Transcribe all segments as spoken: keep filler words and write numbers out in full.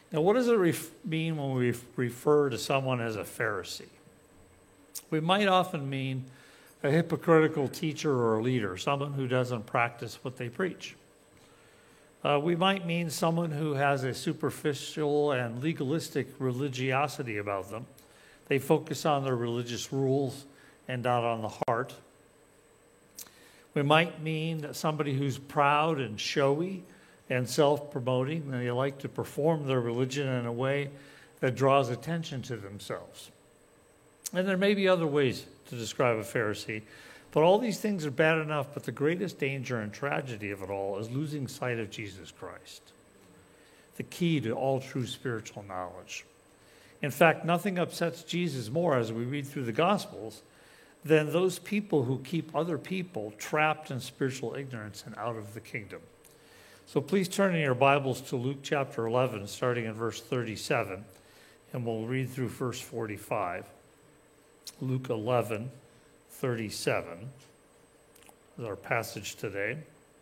Now, what does it ref- mean when we refer to someone as a Pharisee? We might often mean a hypocritical teacher or a leader, someone who doesn't practice what they preach. Uh, we might mean someone who has a superficial and legalistic religiosity about them. They focus on their religious rules and not on the heart. We might mean somebody who's proud and showy and self-promoting, and they like to perform their religion in a way that draws attention to themselves. And there may be other ways to describe a Pharisee, but all these things are bad enough, but the greatest danger and tragedy of it all is losing sight of Jesus Christ, the key to all true spiritual knowledge. In fact, nothing upsets Jesus more as we read through the Gospels than those people who keep other people trapped in spiritual ignorance and out of the kingdom. So please turn in your Bibles to Luke chapter eleven, starting in verse thirty-seven, and we'll read through verse forty-five. Luke eleven, thirty-seven is our passage today.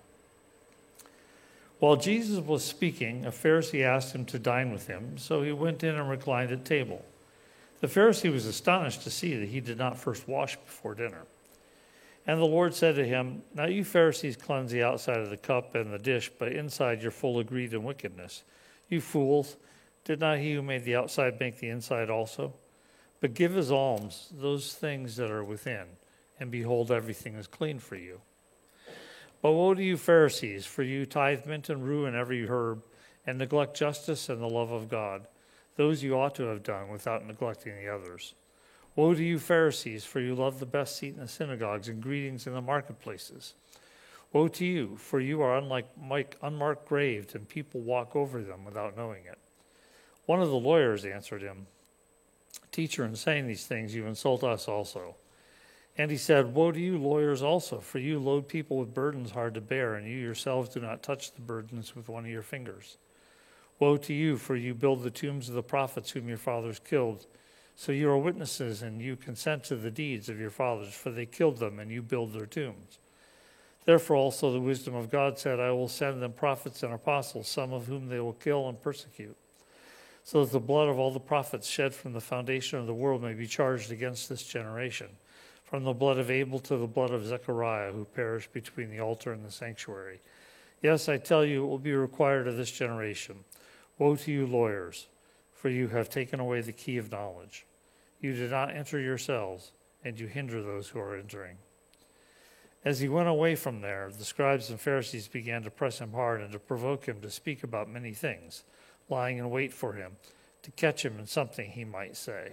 While Jesus was speaking, a Pharisee asked him to dine with him, so he went in and reclined at table. The Pharisee was astonished to see that he did not first wash before dinner. And the Lord said to him, "Now you Pharisees cleanse the outside of the cup and the dish, but inside you're full of greed and wickedness. You fools, did not he who made the outside make the inside also? But give as alms those things that are within, and behold, everything is clean for you. But woe to you Pharisees, for you tithe mint and rue and every herb, and neglect justice and the love of God. Those you ought to have done without neglecting the others. Woe to you Pharisees, for you love the best seat in the synagogues and greetings in the marketplaces. Woe to you, for you are unlike unmarked graves, and people walk over them without knowing it." One of the lawyers answered him, "Teacher, in saying these things, you insult us also." And he said, "Woe to you lawyers also, for you load people with burdens hard to bear, and you yourselves do not touch the burdens with one of your fingers. Woe to you, for you build the tombs of the prophets whom your fathers killed. So you are witnesses, and you consent to the deeds of your fathers, for they killed them, and you build their tombs. Therefore also the wisdom of God said, I will send them prophets and apostles, some of whom they will kill and persecute, so that the blood of all the prophets shed from the foundation of the world may be charged against this generation, from the blood of Abel to the blood of Zechariah, who perished between the altar and the sanctuary. Yes, I tell you, it will be required of this generation. Woe to you lawyers, for you have taken away the key of knowledge. You did not enter yourselves, and you hinder those who are entering." As he went away from there, the scribes and Pharisees began to press him hard and to provoke him to speak about many things, lying in wait for him, to catch him in something he might say.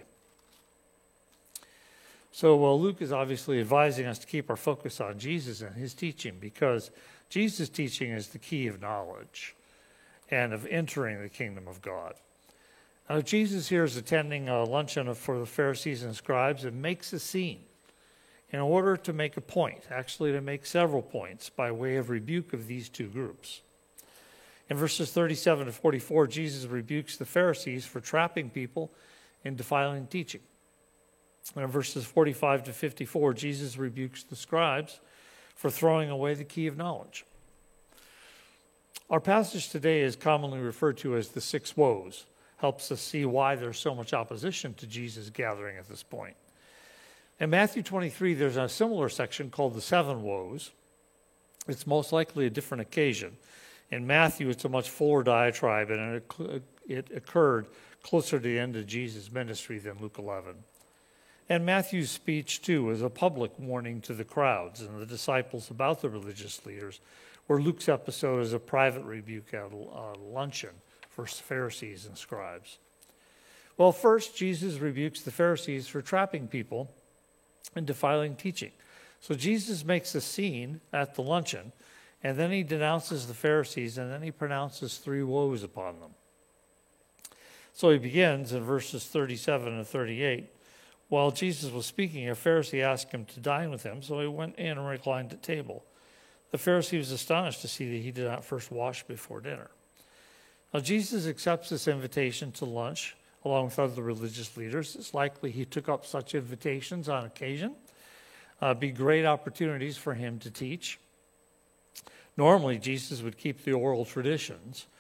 So, well, Luke is obviously advising us to keep our focus on Jesus and his teaching, because Jesus' teaching is the key of knowledge and of entering the kingdom of God. Now, Jesus here is attending a luncheon for the Pharisees and scribes and makes a scene in order to make a point, actually to make several points by way of rebuke of these two groups. In verses thirty-seven to forty-four, Jesus rebukes the Pharisees for trapping people in defiling teaching. And in verses forty-five to fifty-four, Jesus rebukes the scribes for throwing away the key of knowledge. Our passage today is commonly referred to as the six woes. Helps us see why there's so much opposition to Jesus gathering at this point. In Matthew twenty-three, there's a similar section called the seven woes. It's most likely a different occasion. In Matthew, it's a much fuller diatribe, and it, it occurred closer to the end of Jesus' ministry than Luke eleven. And Matthew's speech, too, is a public warning to the crowds and the disciples about the religious leaders, where Luke's episode is a private rebuke at a luncheon for Pharisees and scribes. Well, first, Jesus rebukes the Pharisees for trapping people in defiling teaching. So Jesus makes a scene at the luncheon, and then he denounces the Pharisees, and then he pronounces three woes upon them. So he begins in verses thirty-seven and thirty-eight. While Jesus was speaking, a Pharisee asked him to dine with him, so he went in and reclined at table. The Pharisee was astonished to see that he did not first wash before dinner. Now, Jesus accepts this invitation to lunch along with other religious leaders. It's likely he took up such invitations on occasion. Uh, be great opportunities for him to teach. Normally, Jesus would keep the oral traditions,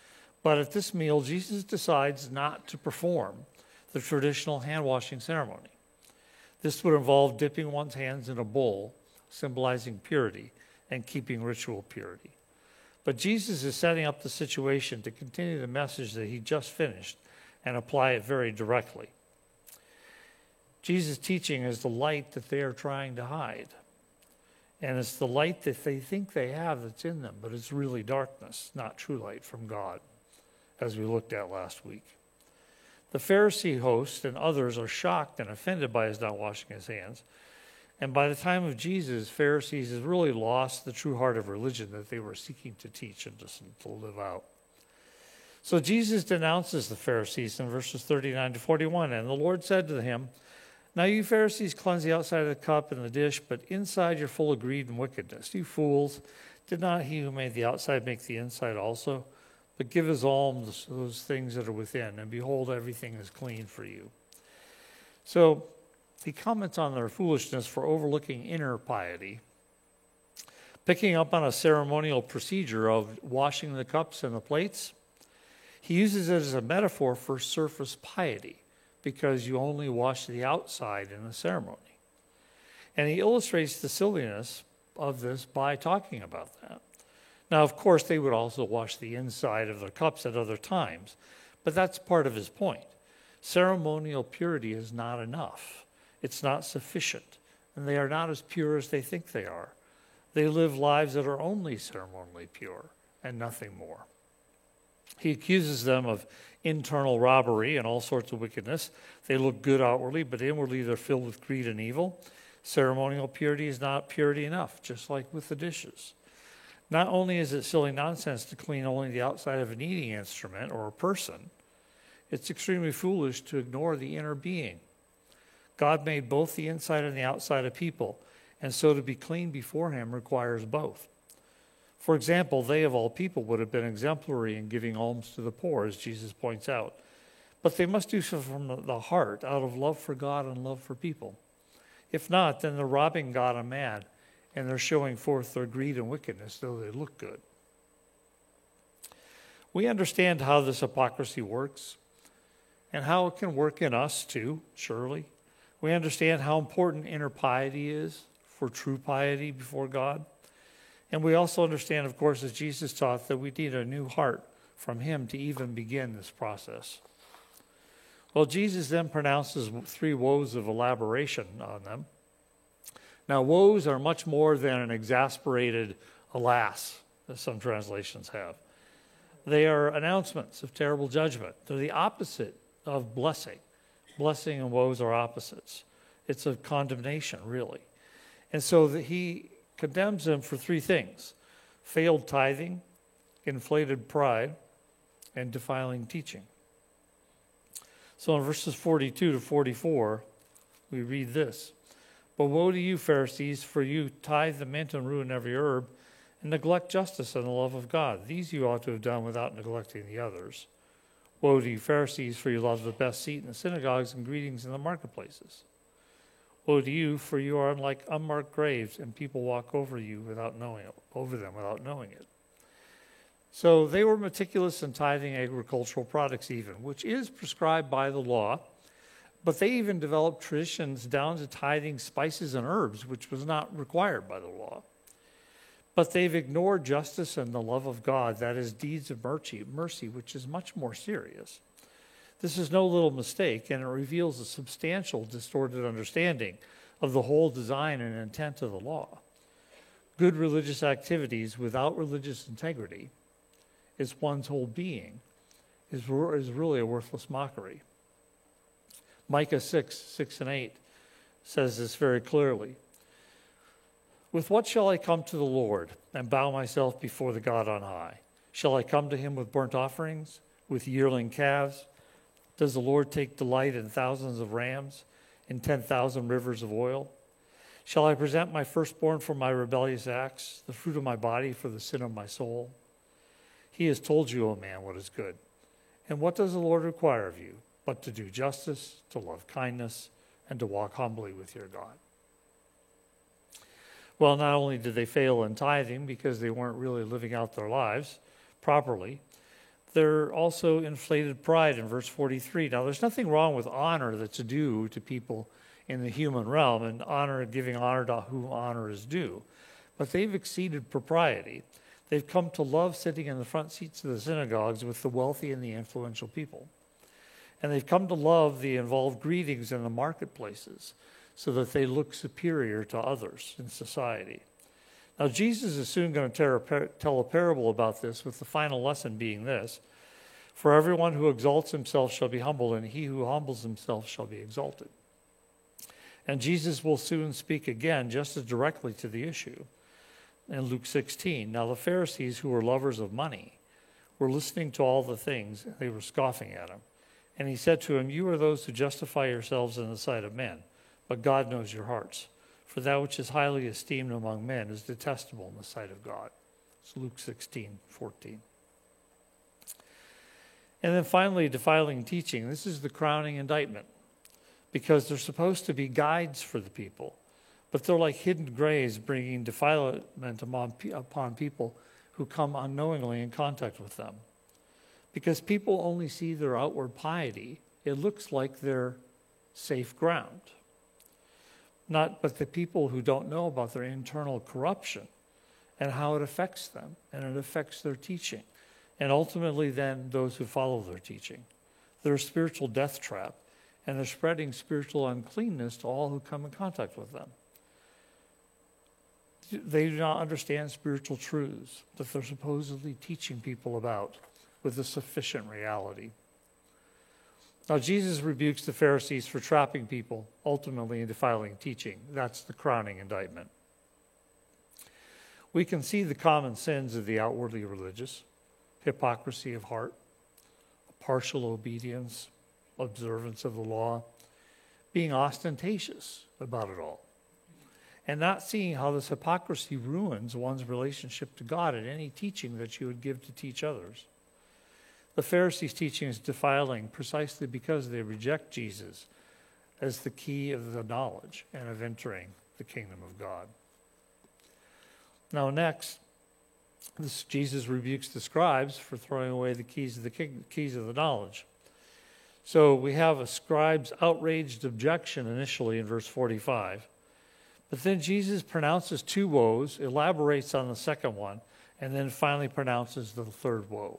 But at this meal, Jesus decides not to perform the traditional hand-washing ceremony. This would involve dipping one's hands in a bowl, symbolizing purity and keeping ritual purity. But Jesus is setting up the situation to continue the message that he just finished and apply it very directly. Jesus' teaching is the light that they are trying to hide. And it's the light that they think they have that's in them, but it's really darkness, not true light from God, as we looked at last week. The Pharisee host and others are shocked and offended by his not washing his hands. And by the time of Jesus, Pharisees have really lost the true heart of religion that they were seeking to teach and to live out. So Jesus denounces the Pharisees in verses thirty-nine to forty-one. And the Lord said to him, "Now you Pharisees cleanse the outside of the cup and the dish, but inside you're full of greed and wickedness. You fools, did not he who made the outside make the inside also? But give his alms those things that are within, and behold, everything is clean for you." So he comments on their foolishness for overlooking inner piety, picking up on a ceremonial procedure of washing the cups and the plates. He uses it as a metaphor for surface piety, because you only wash the outside in the ceremony. And he illustrates the silliness of this by talking about that. Now, of course, they would also wash the inside of their cups at other times, but that's part of his point. Ceremonial purity is not enough. It's not sufficient, and they are not as pure as they think they are. They live lives that are only ceremonially pure and nothing more. He accuses them of internal robbery and all sorts of wickedness. They look good outwardly, but inwardly they're filled with greed and evil. Ceremonial purity is not purity enough, just like with the dishes. Not only is it silly nonsense to clean only the outside of an eating instrument or a person, it's extremely foolish to ignore the inner being. God made both the inside and the outside of people, and so to be clean before him requires both. For example, they of all people would have been exemplary in giving alms to the poor, as Jesus points out. But they must do so from the heart, out of love for God and love for people. If not, then they're robbing God and man, and they're showing forth their greed and wickedness, though they look good. We understand how this hypocrisy works and how it can work in us too, surely. We understand how important inner piety is for true piety before God. And we also understand, of course, as Jesus taught, that we need a new heart from him to even begin this process. Well, Jesus then pronounces three woes of elaboration on them. Now, woes are much more than an exasperated alas, as some translations have. They are announcements of terrible judgment. They're the opposite of blessing. Blessing and woes are opposites. It's a condemnation, really. And so that he condemns them for three things: failed tithing, inflated pride, and defiling teaching. So in verses forty-two to forty-four, we read this: "But woe to you, Pharisees, for you tithe the mint and rue and every herb, and neglect justice and the love of God. These you ought to have done without neglecting the others. Woe to you, Pharisees, for you love the best seat in the synagogues and greetings in the marketplaces. Woe to you, for you are like unmarked graves, and people walk over you without knowing it, over them without knowing it." So they were meticulous in tithing agricultural products even, which is prescribed by the law. But they even developed traditions down to tithing spices and herbs, which was not required by the law. But they've ignored justice and the love of God, that is, deeds of mercy, mercy, which is much more serious. This is no little mistake, and it reveals a substantial distorted understanding of the whole design and intent of the law. Good religious activities without religious integrity is one's whole being, is, is really a worthless mockery. Micah six, six and eight says this very clearly. "With what shall I come to the Lord and bow myself before the God on high? Shall I come to him with burnt offerings, with yearling calves? Does the Lord take delight in thousands of rams, in ten thousand rivers of oil? Shall I present my firstborn for my rebellious acts, the fruit of my body for the sin of my soul? He has told you, O man, what is good. And what does the Lord require of you, but to do justice, to love kindness, and to walk humbly with your God?" Well, not only did they fail in tithing because they weren't really living out their lives properly, They're also inflated pride in verse forty-three. Now, there's nothing wrong with honor that's due to people in the human realm, and honor, giving honor to whom honor is due. But they've exceeded propriety. They've come to love sitting in the front seats of the synagogues with the wealthy and the influential people. And they've come to love the involved greetings in the marketplaces so that they look superior to others in society. Now, Jesus is soon going to tell a parable about this, with the final lesson being this: for everyone who exalts himself shall be humbled, and he who humbles himself shall be exalted. And Jesus will soon speak again just as directly to the issue. In Luke sixteen, now the Pharisees, who were lovers of money, were listening to all the things. They were scoffing at him. And he said to him, you are those who justify yourselves in the sight of men, but God knows your hearts. For that which is highly esteemed among men is detestable in the sight of God. It's Luke sixteen, fourteen. And then finally, defiling teaching. This is the crowning indictment, because they're supposed to be guides for the people, but they're like hidden graves, bringing defilement upon people who come unknowingly in contact with them. Because people only see their outward piety, it looks like they're safe ground. Not, but the people who don't know about their internal corruption and how it affects them, and it affects their teaching, and ultimately then those who follow their teaching. They're a spiritual death trap, and they're spreading spiritual uncleanness to all who come in contact with them. They do not understand spiritual truths that they're supposedly teaching people about with a sufficient reality. Now, Jesus rebukes the Pharisees for trapping people, ultimately in defiling teaching. That's the crowning indictment. We can see the common sins of the outwardly religious: hypocrisy of heart, partial obedience, observance of the law, being ostentatious about it all, and not seeing how this hypocrisy ruins one's relationship to God in any teaching that you would give to teach others. The Pharisees' teaching is defiling precisely because they reject Jesus as the key of the knowledge and of entering the kingdom of God. Now next, this, Jesus rebukes the scribes for throwing away the keys of the king, keys of the knowledge. So we have a scribe's outraged objection initially in verse forty-five. But then Jesus pronounces two woes, elaborates on the second one, and then finally pronounces the third woe.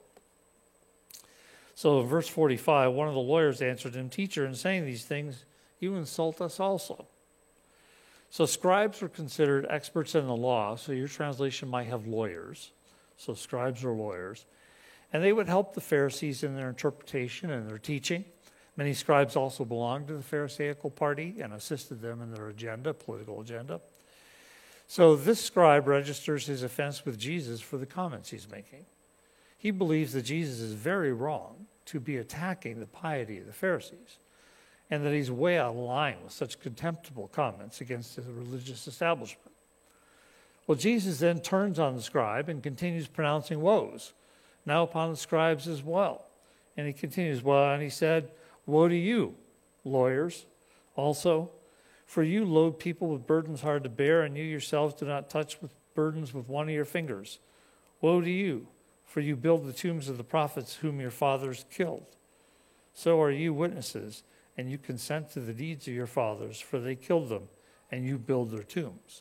So in verse forty-five, one of the lawyers answered him, "Teacher, in saying these things, you insult us also." So scribes were considered experts in the law, so your translation might have lawyers. So scribes are lawyers. And they would help the Pharisees in their interpretation and their teaching. Many scribes also belonged to the Pharisaical party and assisted them in their agenda, political agenda. So this scribe registers his offense with Jesus for the comments he's making. He believes that Jesus is very wrong to be attacking the piety of the Pharisees, and that he's way out of line with such contemptible comments against the religious establishment. Well, Jesus then turns on the scribe and continues pronouncing woes, now upon the scribes as well. And he continues, well, and he said, "Woe to you, lawyers, also, for you load people with burdens hard to bear, and you yourselves do not touch with burdens with one of your fingers. Woe to you, for you build the tombs of the prophets whom your fathers killed. So are you witnesses, and you consent to the deeds of your fathers, for they killed them, and you build their tombs."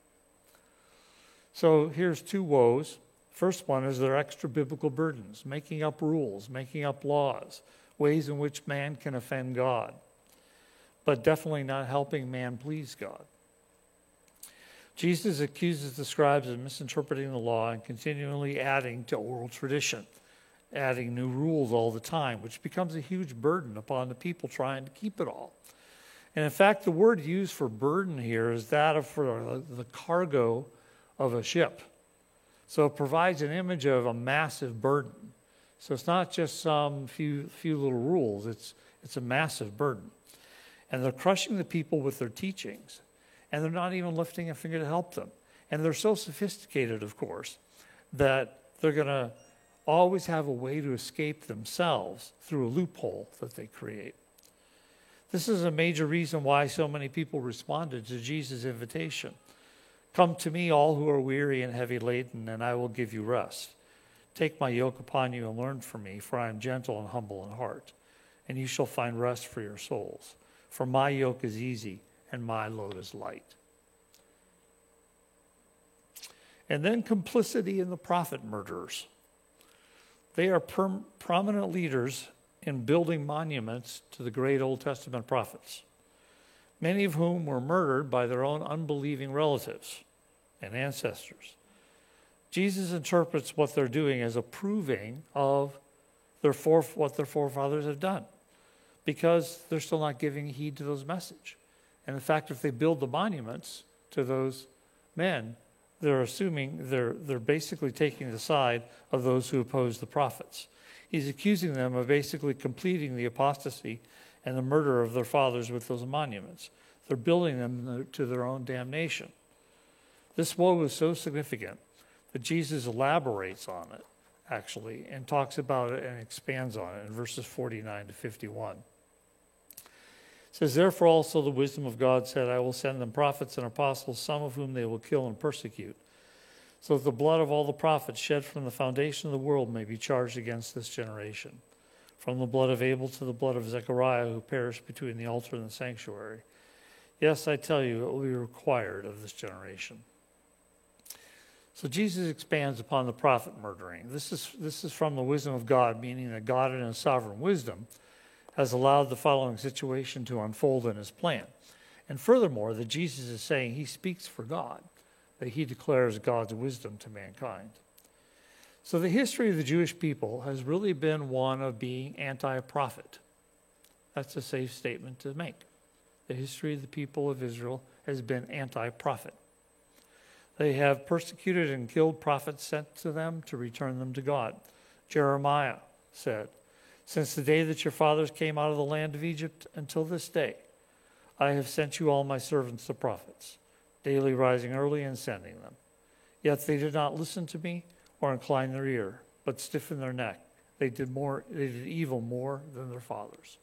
So here's two woes. First one is their extra biblical burdens, making up rules, making up laws, ways in which man can offend God, but definitely not helping man please God. Jesus accuses the scribes of misinterpreting the law and continually adding to oral tradition, adding new rules all the time, which becomes a huge burden upon the people trying to keep it all. And in fact, the word used for burden here is that of for the cargo of a ship. So it provides an image of a massive burden. So it's not just some few few little rules, it's it's a massive burden. And they're crushing the people with their teachings, and they're not even lifting a finger to help them. And they're so sophisticated, of course, that they're going to always have a way to escape themselves through a loophole that they create. This is a major reason why so many people responded to Jesus' invitation. "Come to me, all who are weary and heavy laden, and I will give you rest." Take my yoke upon you and learn from me, for I am gentle and humble in heart, and you shall find rest for your souls. For my yoke is easy and my load is light. And then complicity in the prophet murderers. They are per- prominent leaders in building monuments to the great Old Testament prophets, many of whom were murdered by their own unbelieving relatives and ancestors. Jesus interprets what they're doing as approving of their fore- what their forefathers have done, because they're still not giving heed to those message. And in fact, if they build the monuments to those men, they're assuming they're they're basically taking the side of those who oppose the prophets. He's accusing them of basically completing the apostasy and the murder of their fathers with those monuments. They're building them to their own damnation. This woe is so significant that Jesus elaborates on it, actually, and talks about it and expands on it in verses forty-nine to fifty-one. It says, therefore also the wisdom of God said, I will send them prophets and apostles, some of whom they will kill and persecute, so that the blood of all the prophets shed from the foundation of the world may be charged against this generation, from the blood of Abel to the blood of Zechariah, who perished between the altar and the sanctuary. Yes, I tell you, it will be required of this generation. So Jesus expands upon the prophet murdering. This is, this is from the wisdom of God, meaning that God in his sovereign wisdom has allowed the following situation to unfold in his plan. And furthermore, that Jesus is saying he speaks for God, that he declares God's wisdom to mankind. So the history of the Jewish people has really been one of being anti-prophet. That's a safe statement to make. The history of the people of Israel has been anti-prophet. They have persecuted and killed prophets sent to them to return them to God. Jeremiah said, since the day that your fathers came out of the land of Egypt until this day, I have sent you all my servants the prophets, daily rising early and sending them. Yet they did not listen to me or incline their ear, but stiffened their neck. They did more, they did evil more than their fathers.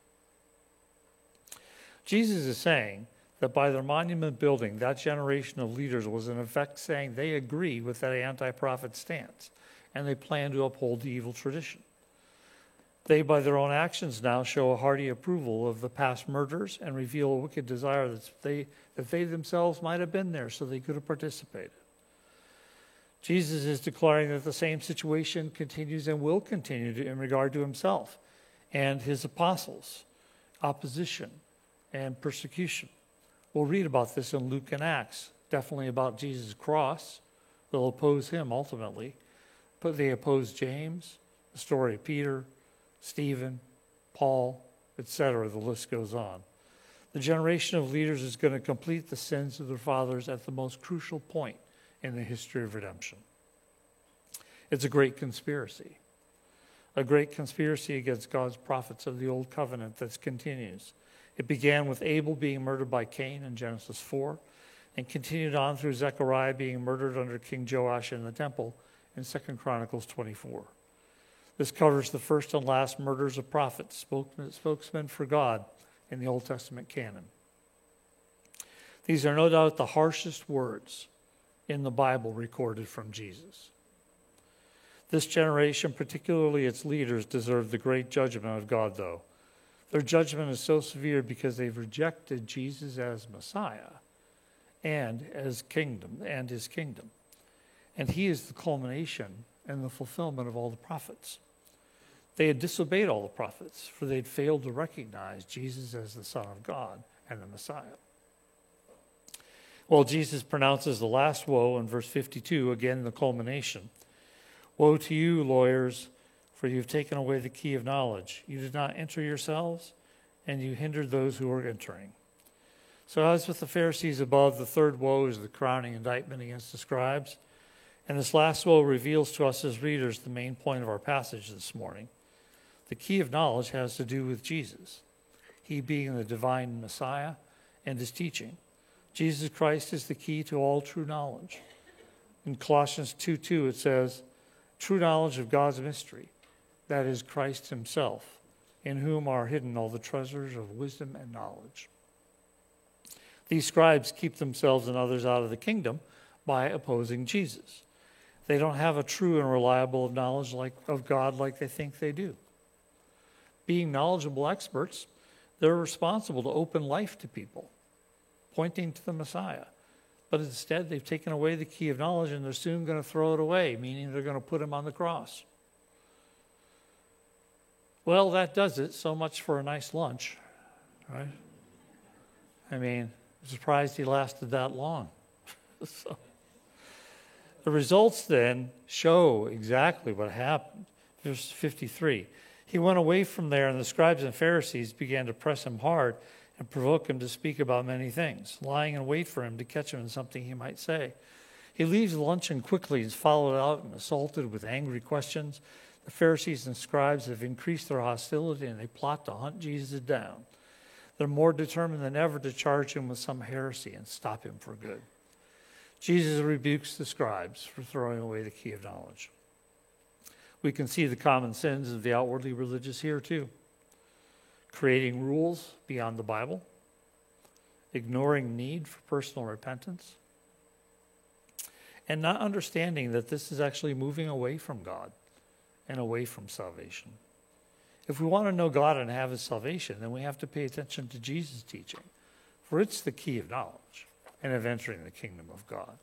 Jesus is saying that by their monument building, that generation of leaders was in effect saying they agree with that anti-prophet stance, and they plan to uphold the evil tradition. They, by their own actions now, show a hearty approval of the past murders and reveal a wicked desire that they, that they themselves might have been there so they could have participated. Jesus is declaring that the same situation continues and will continue to, in regard to himself and his apostles, opposition and persecution. We'll read about this in Luke and Acts, definitely about Jesus' cross. They'll oppose him ultimately, but they oppose James, the story of Peter, Stephen, Paul, et cetera. The list goes on. The generation of leaders is going to complete the sins of their fathers at the most crucial point in the history of redemption. It's a great conspiracy. A great conspiracy against God's prophets of the Old Covenant that continues. It began with Abel being murdered by Cain in Genesis four, and continued on through Zechariah being murdered under King Joash in the temple in Second Chronicles twenty-four. This covers the first and last murders of prophets, spokesmen for God in the Old Testament canon. These are no doubt the harshest words in the Bible recorded from Jesus. This generation, particularly its leaders, deserve the great judgment of God, though. Their judgment is so severe because they've rejected Jesus as Messiah and as kingdom and his kingdom. And he is the culmination and the fulfillment of all the prophets. They had disobeyed all the prophets, for they'd failed to recognize Jesus as the Son of God and the Messiah. Well, Jesus pronounces the last woe in verse fifty-two, again the culmination. Woe to you, lawyers, for you have taken away the key of knowledge. You did not enter yourselves, and you hindered those who were entering. So as with the Pharisees above, the third woe is the crowning indictment against the scribes. And this last woe reveals to us as readers the main point of our passage this morning. The key of knowledge has to do with Jesus, he being the divine Messiah and his teaching. Jesus Christ is the key to all true knowledge. In Colossians two two it says, true knowledge of God's mystery, that is Christ himself, in whom are hidden all the treasures of wisdom and knowledge. These scribes keep themselves and others out of the kingdom by opposing Jesus. They don't have a true and reliable knowledge like, of God like they think they do. Being knowledgeable experts, they're responsible to open life to people, pointing to the Messiah. But instead, they've taken away the key of knowledge, and they're soon going to throw it away, meaning they're going to put him on the cross. Well, that does it. So much for a nice lunch, right? I mean, I'm surprised he lasted that long. So, the results then show exactly what happened. Verse fifty-three. He went away from there, and the scribes and Pharisees began to press him hard and provoke him to speak about many things, lying in wait for him to catch him in something he might say. He leaves luncheon quickly, is followed out and assaulted with angry questions. The Pharisees and scribes have increased their hostility, and they plot to hunt Jesus down. They're more determined than ever to charge him with some heresy and stop him for good. Jesus rebukes the scribes for throwing away the key of knowledge. We can see the common sins of the outwardly religious here too. Creating rules beyond the Bible, ignoring need for personal repentance, and not understanding that this is actually moving away from God and away from salvation. If we want to know God and have his salvation, then we have to pay attention to Jesus' teaching, for it's the key of knowledge and of entering the kingdom of God.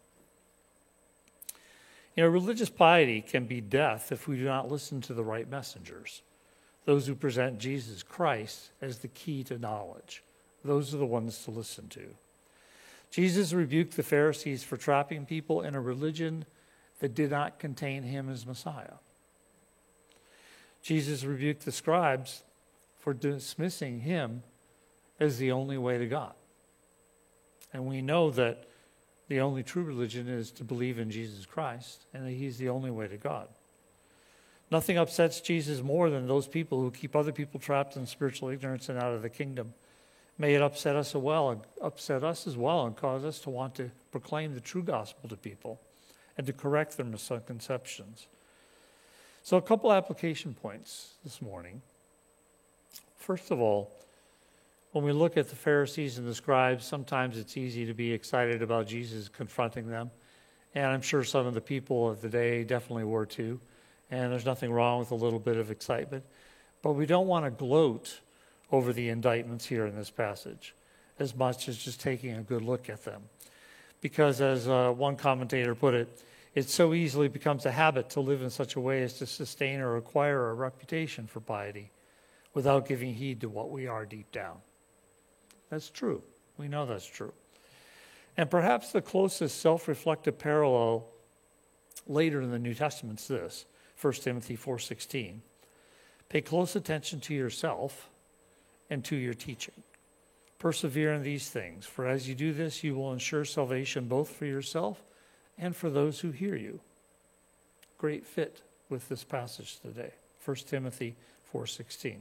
You know, religious piety can be death if we do not listen to the right messengers, those who present Jesus Christ as the key to knowledge. Those are the ones to listen to. Jesus rebuked the Pharisees for trapping people in a religion that did not contain him as Messiah. Jesus rebuked the scribes for dismissing him as the only way to God. And we know that the only true religion is to believe in Jesus Christ, and that he's the only way to God. Nothing upsets Jesus more than those people who keep other people trapped in spiritual ignorance and out of the kingdom. May it upset us as well, upset us as well, and cause us to want to proclaim the true gospel to people and to correct their misconceptions. So a couple application points this morning. First of all, when we look at the Pharisees and the scribes, sometimes it's easy to be excited about Jesus confronting them. And I'm sure some of the people of the day definitely were too. And there's nothing wrong with a little bit of excitement. But we don't want to gloat over the indictments here in this passage as much as just taking a good look at them. Because as uh, one commentator put it, it so easily becomes a habit to live in such a way as to sustain or acquire a reputation for piety without giving heed to what we are deep down. That's true. We know that's true. And perhaps the closest self-reflective parallel later in the New Testament is this, First Timothy four sixteen. Pay close attention to yourself and to your teaching. Persevere in these things, for as you do this, you will ensure salvation both for yourself and for those who hear you. Great fit with this passage today, First Timothy four sixteen.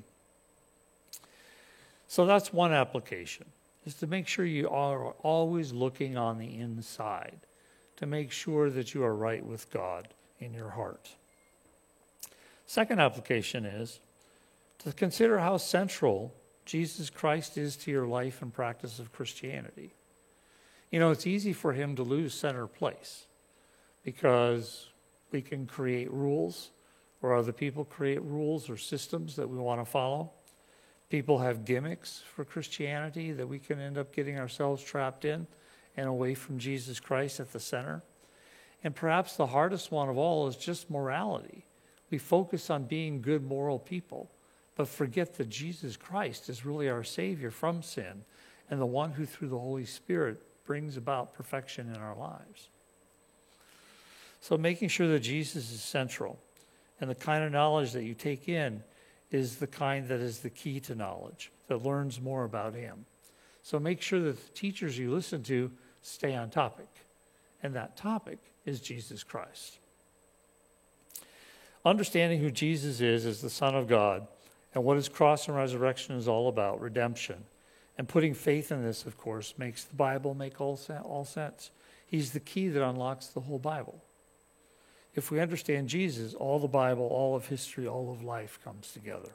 So that's one application, is to make sure you are always looking on the inside, to make sure that you are right with God in your heart. Second application is to consider how central Jesus Christ is to your life and practice of Christianity. You know, it's easy for him to lose center place because we can create rules, or other people create rules or systems that we want to follow. People have gimmicks for Christianity that we can end up getting ourselves trapped in and away from Jesus Christ at the center. And perhaps the hardest one of all is just morality. We focus on being good moral people, but forget that Jesus Christ is really our Savior from sin and the one who through the Holy Spirit brings about perfection in our lives. So making sure that Jesus is central and the kind of knowledge that you take in is the kind that is the key to knowledge, that learns more about him. So make sure that the teachers you listen to stay on topic, and that topic is Jesus Christ. Understanding who Jesus is as the Son of God and what his cross and resurrection is all about, redemption, and putting faith in this, of course, makes the Bible make all, all sense. He's the key that unlocks the whole Bible. If we understand Jesus, all the Bible, all of history, all of life comes together.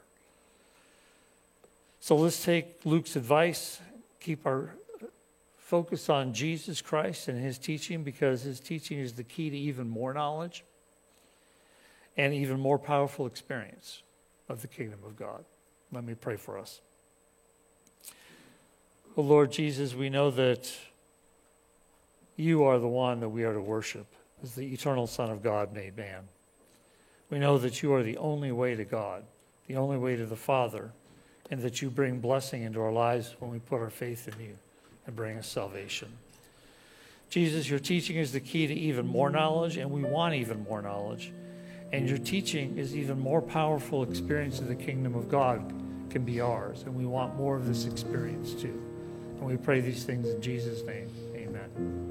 So let's take Luke's advice, keep our focus on Jesus Christ and his teaching, because his teaching is the key to even more knowledge. and even more powerful experience of the kingdom of God. Let me pray for us. Oh Lord Jesus, we know that you are the one that we are to worship as the eternal Son of God made man. We know that you are the only way to God, the only way to the Father, and that you bring blessing into our lives when we put our faith in you and bring us salvation. Jesus, your teaching is the key to even more knowledge, and we want even more knowledge. And your teaching is even more powerful experience of the kingdom of God can be ours, and we want more of this experience too. And we pray these things in Jesus' name. Amen.